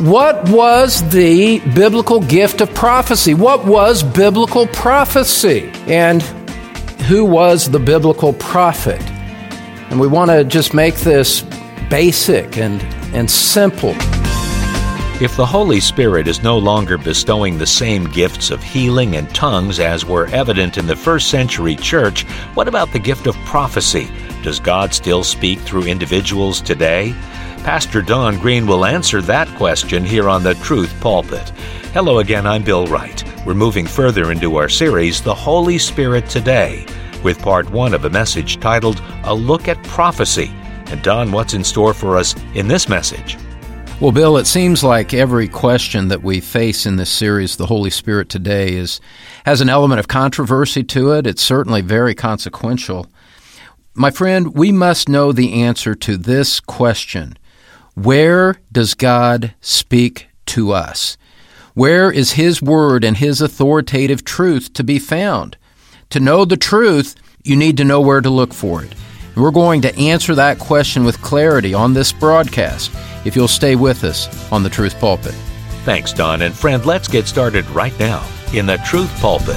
What was the biblical gift of prophecy? What was biblical prophecy? And who was the biblical prophet? And we want to just make this basic and simple. If the Holy Spirit is no longer bestowing the same gifts of healing and tongues as were evident in the first century church, what about the gift of prophecy? Does God still speak through individuals today? Pastor Don Green will answer that question here on the Truth Pulpit. Hello again, I'm Bill Wright. We're moving further into our series, The Holy Spirit Today, with part one of a message titled, A Look at Prophecy. And Don, what's in store for us in this message? Well, Bill, it seems like every question that we face in this series, The Holy Spirit Today, has an element of controversy to it. It's certainly very consequential. My friend, we must know the answer to this question. Where does God speak to us? Where is His Word and His authoritative truth to be found? To know the truth, you need to know where to look for it. We're going to answer that question with clarity on this broadcast, if you'll stay with us on the Truth Pulpit. Thanks, Don. And friend, let's get started right now in the Truth Pulpit.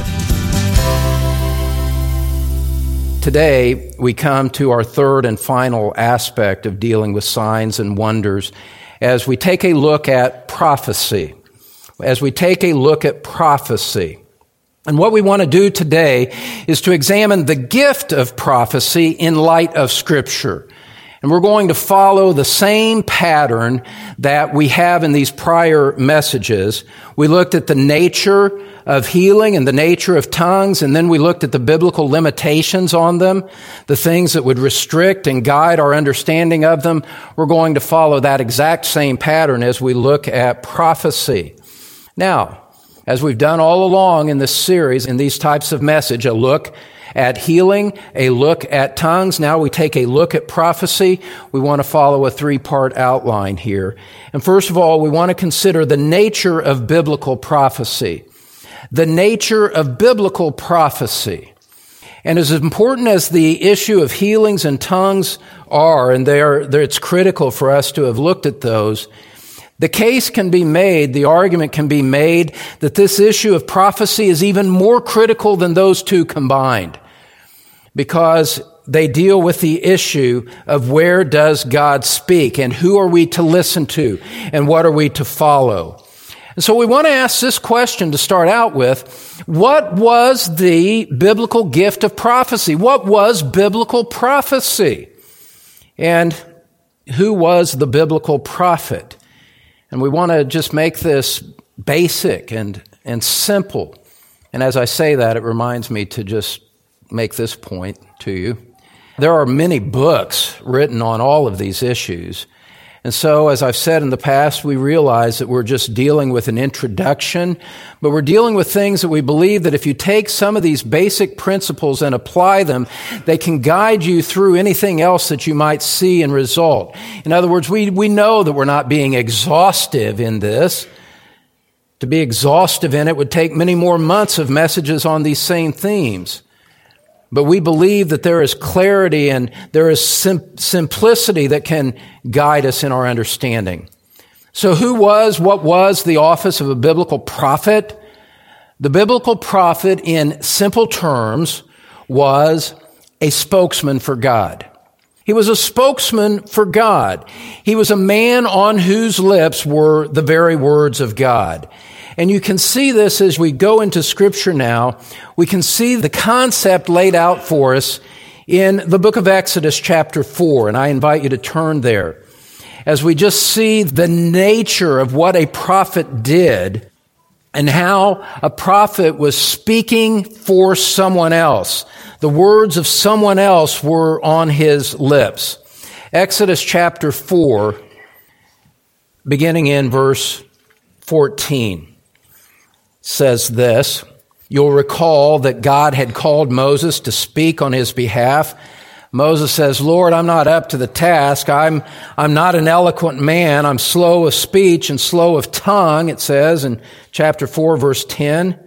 Today, we come to our third and final aspect of dealing with signs and wonders as we take a look at prophecy. And what we want to do today is to examine the gift of prophecy in light of Scripture. And we're going to follow the same pattern that we have in these prior messages. We looked at the nature of healing and the nature of tongues, and then we looked at the biblical limitations on them, the things that would restrict and guide our understanding of them. We're going to follow that exact same pattern as we look at prophecy. Now, as we've done all along in this series, in these types of message, a look at healing, a look at tongues. Now we take a look at prophecy. We want to follow a three-part outline here. And first of all, we want to consider the nature of biblical prophecy. The nature of biblical prophecy. And as important as the issue of healings and tongues are, and it's critical for us to have looked at those, the case can be made, the argument can be made that this issue of prophecy is even more critical than those two combined, because they deal with the issue of where does God speak and who are we to listen to and what are we to follow. And so we want to ask this question to start out with. What was the biblical gift of prophecy? What was biblical prophecy? And who was the biblical prophet? And we want to just make this basic and simple. And as I say that, it reminds me to just make this point to you. There are many books written on all of these issues. And so, as I've said in the past, we realize that we're just dealing with an introduction, but we're dealing with things that we believe that if you take some of these basic principles and apply them, they can guide you through anything else that you might see and result. In other words, we know that we're not being exhaustive in this. To be exhaustive in it would take many more months of messages on these same themes. But we believe that there is clarity and there is simplicity that can guide us in our understanding. So what was the office of a biblical prophet? The biblical prophet, in simple terms, was a spokesman for God. He was a spokesman for God. He was a man on whose lips were the very words of God. And you can see this as we go into Scripture now. We can see the concept laid out for us in the book of Exodus chapter 4, and I invite you to turn there. As we just see the nature of what a prophet did and how a prophet was speaking for someone else. The words of someone else were on his lips. Exodus chapter 4, beginning in verse 14. Says this. You'll recall that God had called Moses to speak on his behalf. Moses says, Lord, I'm not up to the task. I'm not an eloquent man. I'm slow of speech and slow of tongue, it says in chapter 4, verse 10.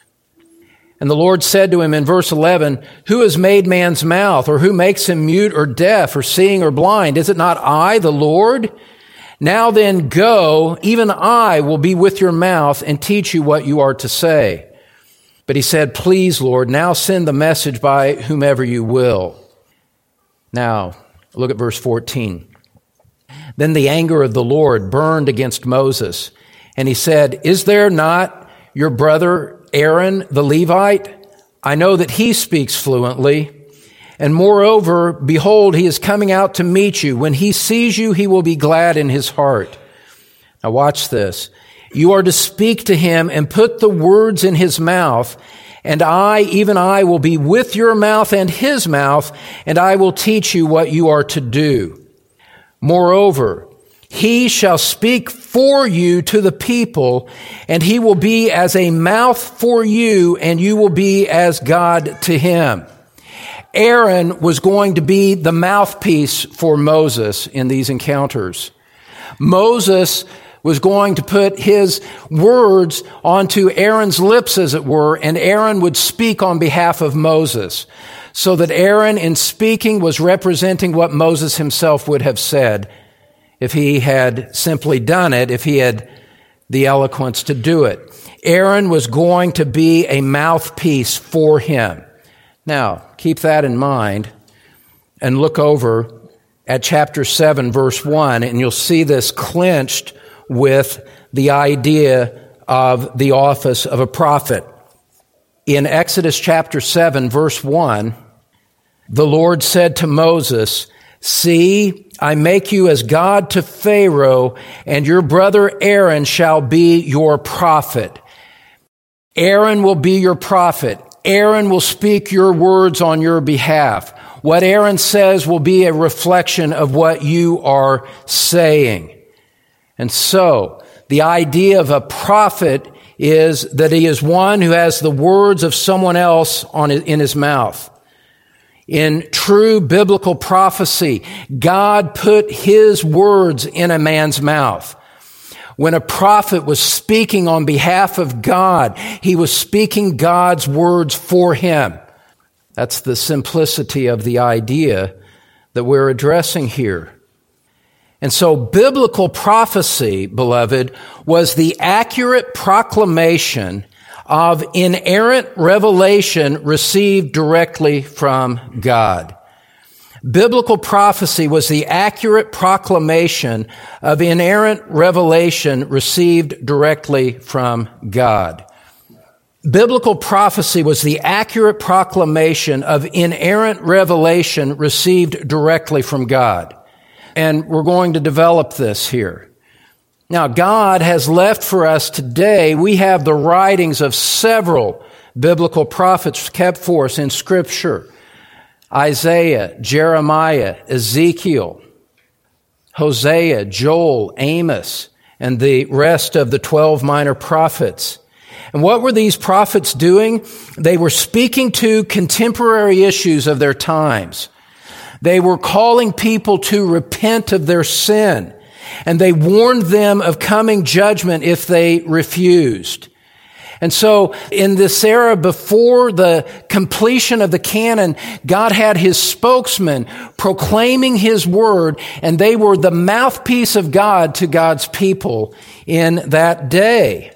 And the Lord said to him in verse 11, who has made man's mouth, or who makes him mute or deaf or seeing or blind? Is it not I, the Lord? Now then go, even I will be with your mouth and teach you what you are to say. But he said, please, Lord, now send the message by whomever you will. Now, look at verse 14. Then the anger of the Lord burned against Moses, and he said, is there not your brother Aaron the Levite? I know that he speaks fluently. And moreover, behold, he is coming out to meet you. When he sees you, he will be glad in his heart. Now watch this. You are to speak to him and put the words in his mouth, and I, even I, will be with your mouth and his mouth, and I will teach you what you are to do. Moreover, he shall speak for you to the people, and he will be as a mouth for you, and you will be as God to him. Aaron was going to be the mouthpiece for Moses in these encounters. Moses was going to put his words onto Aaron's lips, as it were, and Aaron would speak on behalf of Moses, so that Aaron, in speaking, was representing what Moses himself would have said if he had simply done it, if he had the eloquence to do it. Aaron was going to be a mouthpiece for him. Now, keep that in mind and look over at chapter 7, verse 1, and you'll see this clinched with the idea of the office of a prophet. In Exodus chapter 7, verse 1, the Lord said to Moses, see, I make you as God to Pharaoh, and your brother Aaron shall be your prophet. Aaron will be your prophet. Aaron will speak your words on your behalf. What Aaron says will be a reflection of what you are saying. And so, the idea of a prophet is that he is one who has the words of someone else in his mouth. In true biblical prophecy, God put his words in a man's mouth. When a prophet was speaking on behalf of God, he was speaking God's words for him. That's the simplicity of the idea that we're addressing here. And so biblical prophecy, beloved, was the accurate proclamation of inerrant revelation received directly from God. Biblical prophecy was the accurate proclamation of inerrant revelation received directly from God. Biblical prophecy was the accurate proclamation of inerrant revelation received directly from God. And we're going to develop this here. Now, God has left for us today, we have the writings of several biblical prophets kept for us in Scripture. Isaiah, Jeremiah, Ezekiel, Hosea, Joel, Amos, and the rest of the 12 minor prophets. And what were these prophets doing? They were speaking to contemporary issues of their times. They were calling people to repent of their sin, and they warned them of coming judgment if they refused. And so in this era before the completion of the canon, God had his spokesman proclaiming his word, and they were the mouthpiece of God to God's people in that day.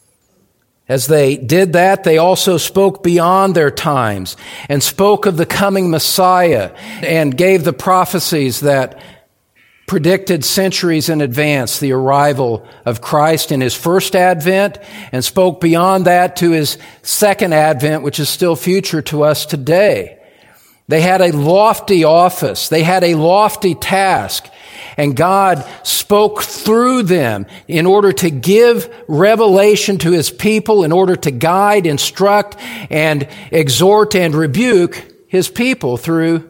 As they did that, they also spoke beyond their times and spoke of the coming Messiah and gave the prophecies that predicted centuries in advance the arrival of Christ in his first advent, and spoke beyond that to his second advent, which is still future to us today. They had a lofty office. They had a lofty task. And God spoke through them in order to give revelation to his people, in order to guide, instruct, and exhort and rebuke his people through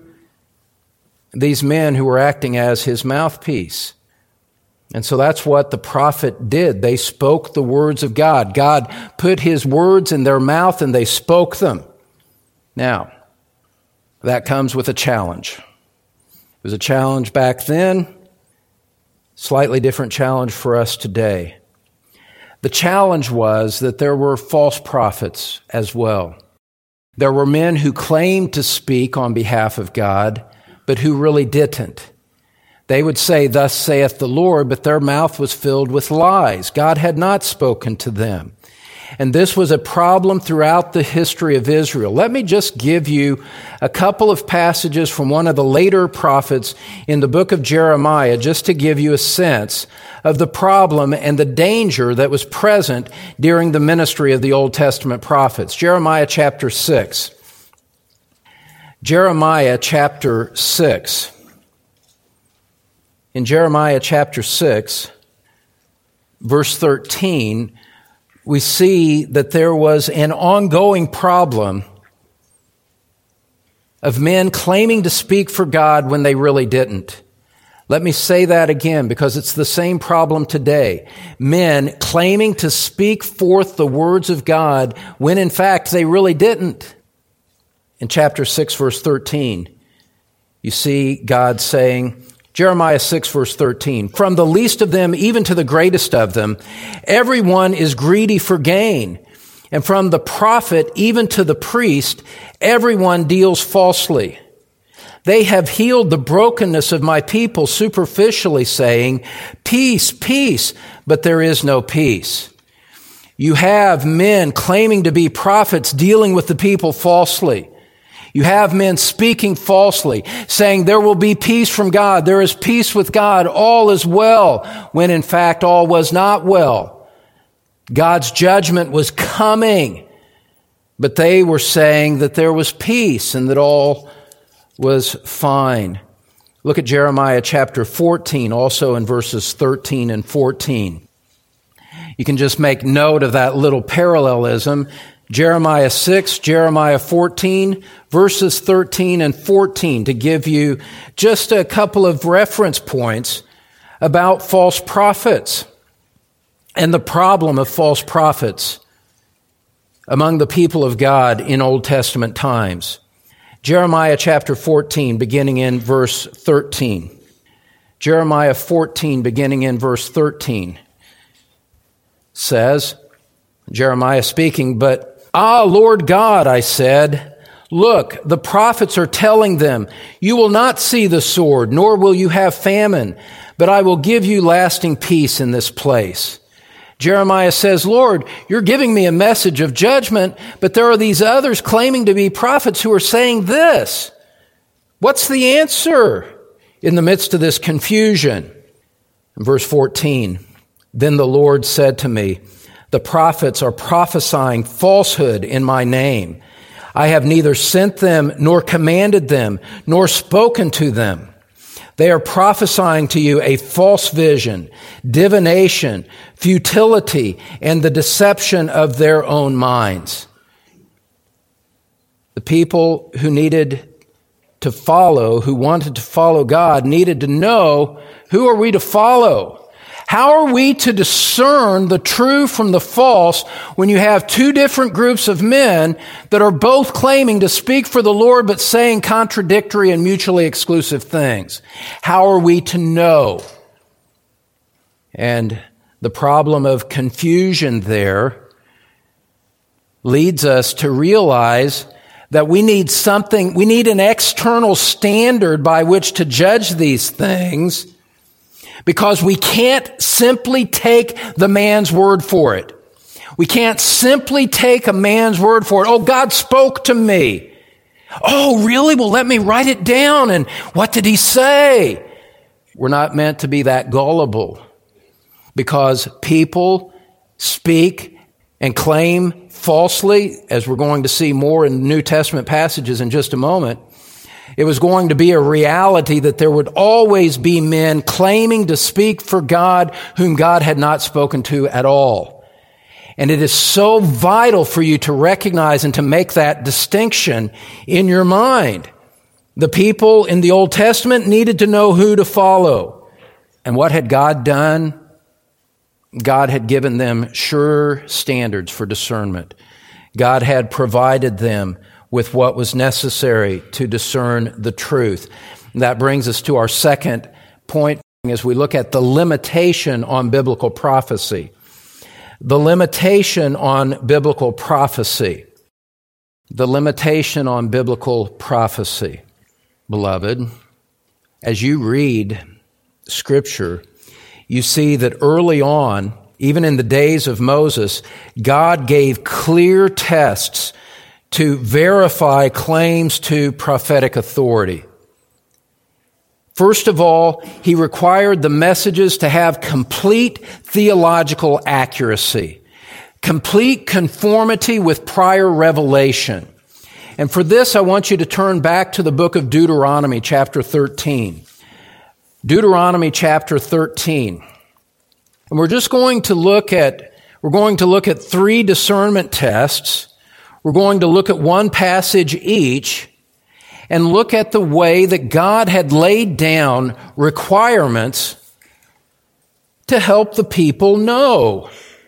these men who were acting as his mouthpiece. And so that's what the prophet did. They spoke the words of God. God put his words in their mouth and they spoke them. Now, that comes with a challenge. It was a challenge back then. Slightly different challenge for us today. The challenge was that there were false prophets as well. There were men who claimed to speak on behalf of God, but who really didn't. They would say, "Thus saith the Lord," but their mouth was filled with lies. God had not spoken to them. And this was a problem throughout the history of Israel. Let me just give you a couple of passages from one of the later prophets in the book of Jeremiah, just to give you a sense of the problem and the danger that was present during the ministry of the Old Testament prophets. Jeremiah chapter 6. Jeremiah chapter 6. In Jeremiah chapter 6, verse 13, we see that there was an ongoing problem of men claiming to speak for God when they really didn't. Let me say that again, because it's the same problem today. Men claiming to speak forth the words of God when in fact they really didn't. In chapter 6, verse 13, you see God saying, Jeremiah 6, verse 13, "From the least of them even to the greatest of them, everyone is greedy for gain. And from the prophet even to the priest, everyone deals falsely. They have healed the brokenness of my people superficially, saying, 'Peace, peace,' but there is no peace." You have men claiming to be prophets dealing with the people falsely. You have men speaking falsely, saying there will be peace from God, there is peace with God, all is well, when in fact all was not well. God's judgment was coming, but they were saying that there was peace and that all was fine. Look at Jeremiah chapter 14, also in verses 13 and 14. You can just make note of that little parallelism. Jeremiah 6, Jeremiah 14, verses 13 and 14, to give you just a couple of reference points about false prophets and the problem of false prophets among the people of God in Old Testament times. Jeremiah chapter 14, beginning in verse 13. Jeremiah 14, beginning in verse 13, says, Jeremiah speaking, "But Ah, Lord God, I said, look, the prophets are telling them, you will not see the sword, nor will you have famine, but I will give you lasting peace in this place." Jeremiah says, "Lord, you're giving me a message of judgment, but there are these others claiming to be prophets who are saying this. What's the answer in the midst of this confusion?" In verse 14, "Then the Lord said to me, the prophets are prophesying falsehood in my name. I have neither sent them, nor commanded them, nor spoken to them. They are prophesying to you a false vision, divination, futility, and the deception of their own minds." The people who needed to follow, who wanted to follow God, needed to know, who are we to follow? How are we to discern the true from the false when you have two different groups of men that are both claiming to speak for the Lord but saying contradictory and mutually exclusive things? How are we to know? And the problem of confusion there leads us to realize that we need an external standard by which to judge these things, because we can't simply take the man's word for it. We can't simply take a man's word for it. "Oh, God spoke to me." "Oh, really? Well, let me write it down. And what did he say?" We're not meant to be that gullible, because people speak and claim falsely, as we're going to see more in New Testament passages in just a moment. It was going to be a reality that there would always be men claiming to speak for God whom God had not spoken to at all. And it is so vital for you to recognize and to make that distinction in your mind. The people in the Old Testament needed to know who to follow. And what had God done? God had given them sure standards for discernment. God had provided them with what was necessary to discern the truth. That brings us to our second point as we look at the limitation on biblical prophecy. The limitation on biblical prophecy. The limitation on biblical prophecy. Beloved, as you read Scripture, you see that early on, even in the days of Moses, God gave clear tests to verify claims to prophetic authority. First of all, he required the messages to have complete theological accuracy, complete conformity with prior revelation. And for this, I want you to turn back to the book of Deuteronomy, chapter 13. Deuteronomy, chapter 13. And we're going to look at 3 discernment tests. We're going to look at one passage each and look at the way that God had laid down requirements to help the people know.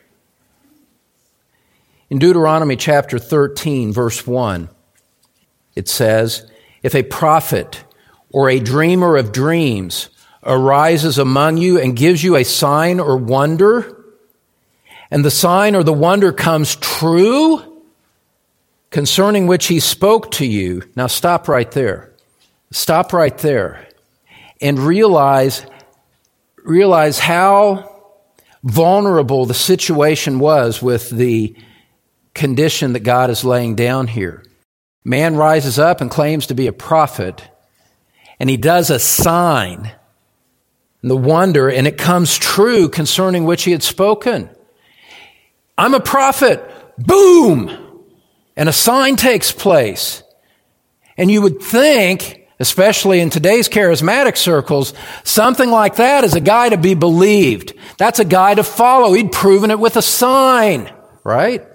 In Deuteronomy chapter 13, verse 1, it says, "If a prophet or a dreamer of dreams arises among you and gives you a sign or wonder, and the sign or the wonder comes true, concerning which he spoke to you." Now stop right there. Stop right there and realize how vulnerable the situation was with the condition that God is laying down here. Man rises up and claims to be a prophet, and he does a sign, and the wonder, and it comes true concerning which he had spoken. I'm a prophet. Boom! And a sign takes place. And you would think, especially in today's charismatic circles, something like that is a guy to be believed. That's a guy to follow. He'd proven it with a sign, right?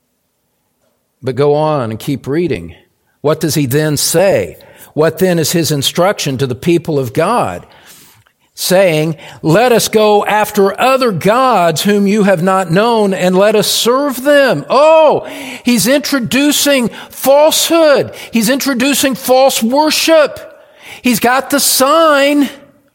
But go on and keep reading. What does he then say? What then is his instruction to the people of God? Saying, "Let us go after other gods whom you have not known, and let us serve them." Oh, he's introducing falsehood. He's introducing false worship. He's got the sign,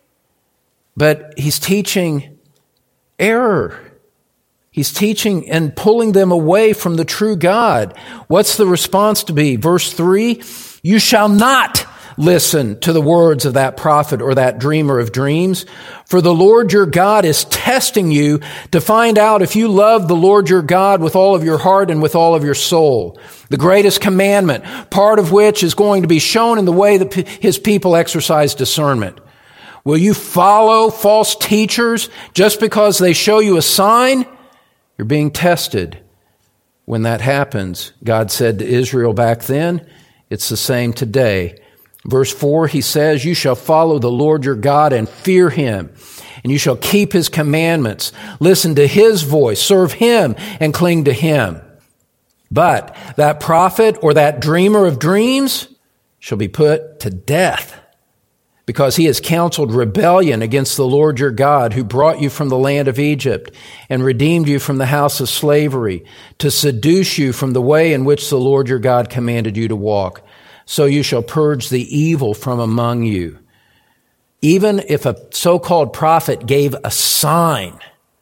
but he's teaching error. He's teaching and pulling them away from the true God. What's the response to be? Verse 3, "You shall not listen to the words of that prophet or that dreamer of dreams, for the Lord your God is testing you to find out if you love the Lord your God with all of your heart and with all of your soul. The greatest commandment, part of which is going to be shown in the way that his people exercise discernment. Will you follow false teachers just because they show you a sign? You're being tested." When that happens, God said to Israel back then, it's the same today. Verse 4, he says, "You shall follow the Lord your God and fear him, and you shall keep his commandments. Listen to his voice, serve him, and cling to him. But that prophet or that dreamer of dreams shall be put to death, because he has counseled rebellion against the Lord your God, who brought you from the land of Egypt and redeemed you from the house of slavery, to seduce you from the way in which the Lord your God commanded you to walk. So you shall purge the evil from among you." Even if a so-called prophet gave a sign,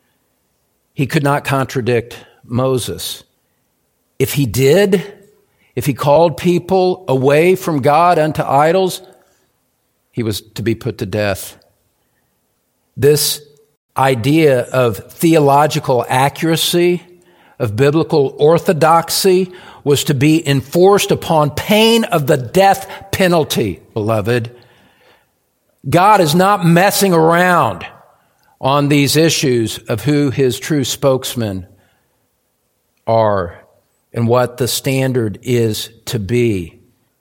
he could not contradict Moses. If he did, if he called people away from God unto idols, he was to be put to death. This idea of theological accuracy, of biblical orthodoxy, was to be enforced upon pain of the death penalty, beloved. God is not messing around on these issues of who his true spokesmen are and what the standard is to be.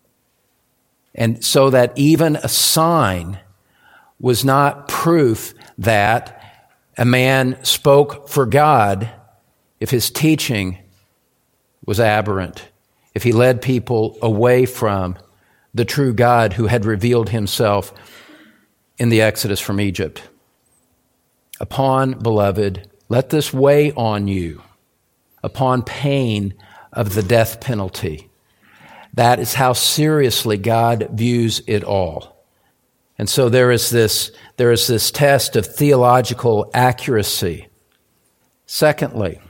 And so that even a sign was not proof that a man spoke for God if his teaching was aberrant, if he led people away from the true God who had revealed himself in the Exodus from Egypt. Upon, beloved, let this weigh on you, upon pain of the death penalty. That is how seriously God views it all. And so there is this test of theological accuracy. Secondly,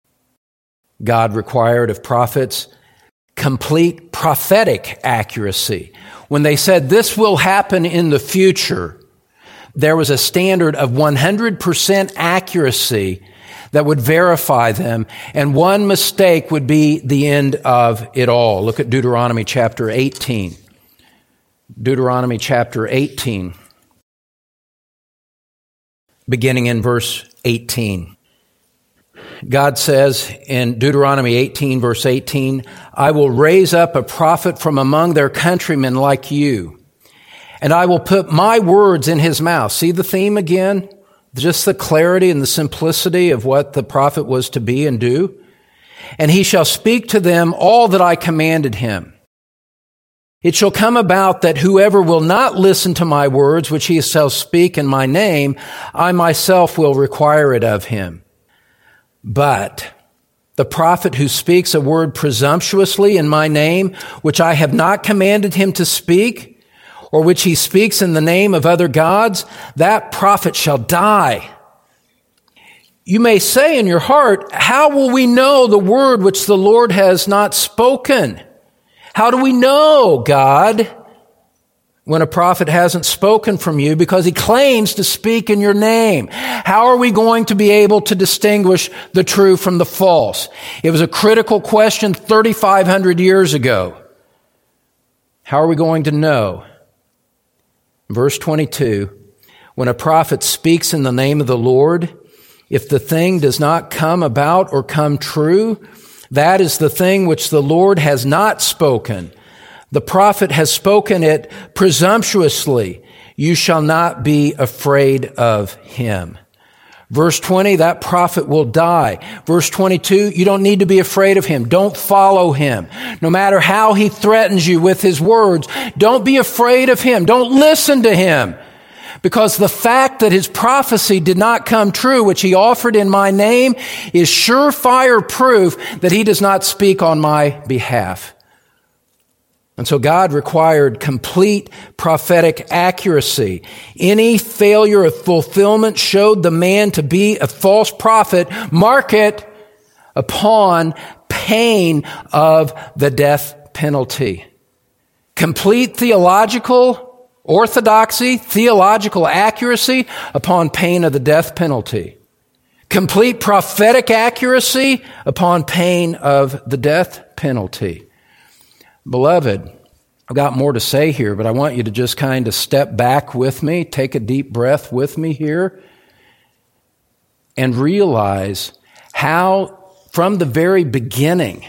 God required of prophets complete prophetic accuracy. When they said this will happen in the future, there was a standard of 100% accuracy that would verify them, and one mistake would be the end of it all. Look at Deuteronomy chapter 18. Deuteronomy chapter 18, beginning in verse 18. God says in Deuteronomy 18, verse 18, I will raise up a prophet from among their countrymen like you, and I will put my words in his mouth. See the theme again? Just the clarity and the simplicity of what the prophet was to be and do. And he shall speak to them all that I commanded him. It shall come about that whoever will not listen to my words, which he shall speak in my name, I myself will require it of him. But the prophet who speaks a word presumptuously in my name, which I have not commanded him to speak, or which he speaks in the name of other gods, that prophet shall die. You may say in your heart, how will we know the word which the Lord has not spoken? How do we know, God, when a prophet hasn't spoken from you because he claims to speak in your name? How are we going to be able to distinguish the true from the false? It was a critical question 3,500 years ago. How are we going to know? Verse 22, when a prophet speaks in the name of the Lord, if the thing does not come about or come true, that is the thing which the Lord has not spoken. The prophet has spoken it presumptuously. You shall not be afraid of him. Verse 20, that prophet will die. Verse 22, you don't need to be afraid of him. Don't follow him. No matter how he threatens you with his words, don't be afraid of him. Don't listen to him. Because the fact that his prophecy did not come true, which he offered in my name, is surefire proof that he does not speak on my behalf. And so God required complete prophetic accuracy. Any failure of fulfillment showed the man to be a false prophet. Mark it upon pain of the death penalty. Complete theological orthodoxy, theological accuracy upon pain of the death penalty. Complete prophetic accuracy upon pain of the death penalty. Beloved, I've got more to say here, but I want you to just kind of step back with me, take a deep breath with me here, and realize how, from the very beginning,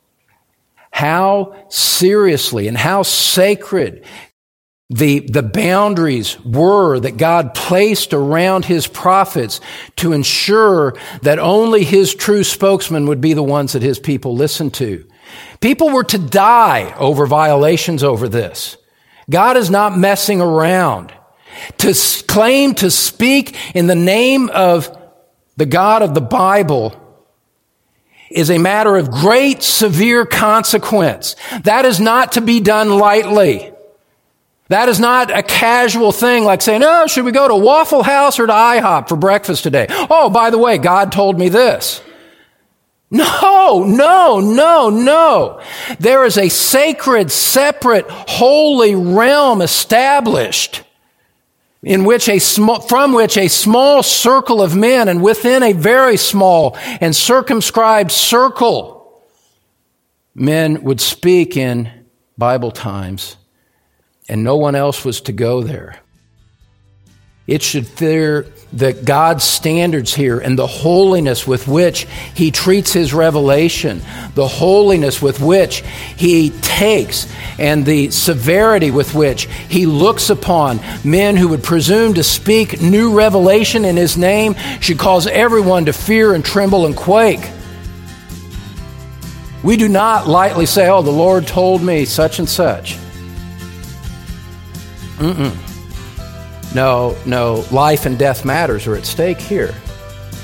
how seriously and how sacred the boundaries were that God placed around his prophets to ensure that only his true spokesman would be the ones that his people listened to. People were to die over violations over this. God is not messing around. To claim to speak in the name of the God of the Bible is a matter of great, severe consequence. That is not to be done lightly. That is not a casual thing like saying, oh, should we go to Waffle House or to IHOP for breakfast today? Oh, by the way, God told me this. No. There is a sacred, separate, holy realm established from which a small circle of men, and within a very small and circumscribed circle, men would speak in Bible times, and no one else was to go there. It should fear that God's standards here and the holiness with which he treats his revelation, the holiness with which he takes, and the severity with which he looks upon men who would presume to speak new revelation in his name should cause everyone to fear and tremble and quake. We do not lightly say, oh, the Lord told me such and such. No, life and death matters are at stake here,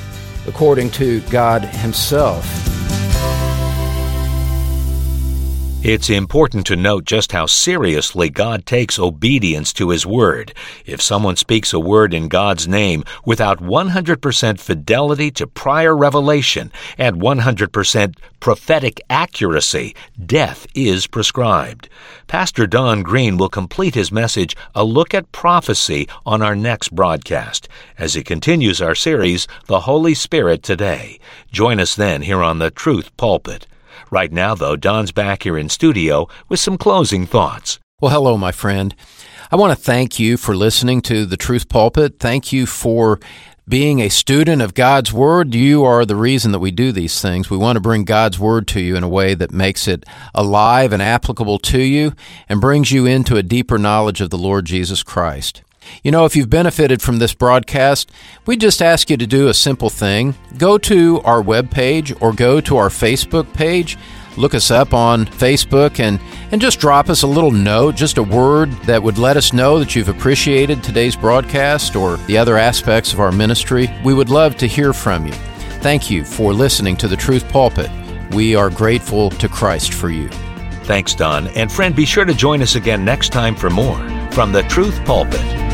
according to God himself. It's important to note just how seriously God takes obedience to His Word. If someone speaks a word in God's name without 100% fidelity to prior revelation and 100% prophetic accuracy, death is prescribed. Pastor Don Green will complete his message, A Look at Prophecy, on our next broadcast, as he continues our series, The Holy Spirit Today. Join us then here on the Truth Pulpit. Right now, though, Don's back here in studio with some closing thoughts. Well, hello, my friend. I want to thank you for listening to the Truth Pulpit. Thank you for being a student of God's Word. You are the reason that we do these things. We want to bring God's Word to you in a way that makes it alive and applicable to you and brings you into a deeper knowledge of the Lord Jesus Christ. You know, if you've benefited from this broadcast, we just ask you to do a simple thing. Go to our webpage or go to our Facebook page. Look us up on Facebook and just drop us a little note, just a word that would let us know that you've appreciated today's broadcast or the other aspects of our ministry. We would love to hear from you. Thank you for listening to the Truth Pulpit. We are grateful to Christ for you. Thanks, Don. And friend, be sure to join us again next time for more from the Truth Pulpit.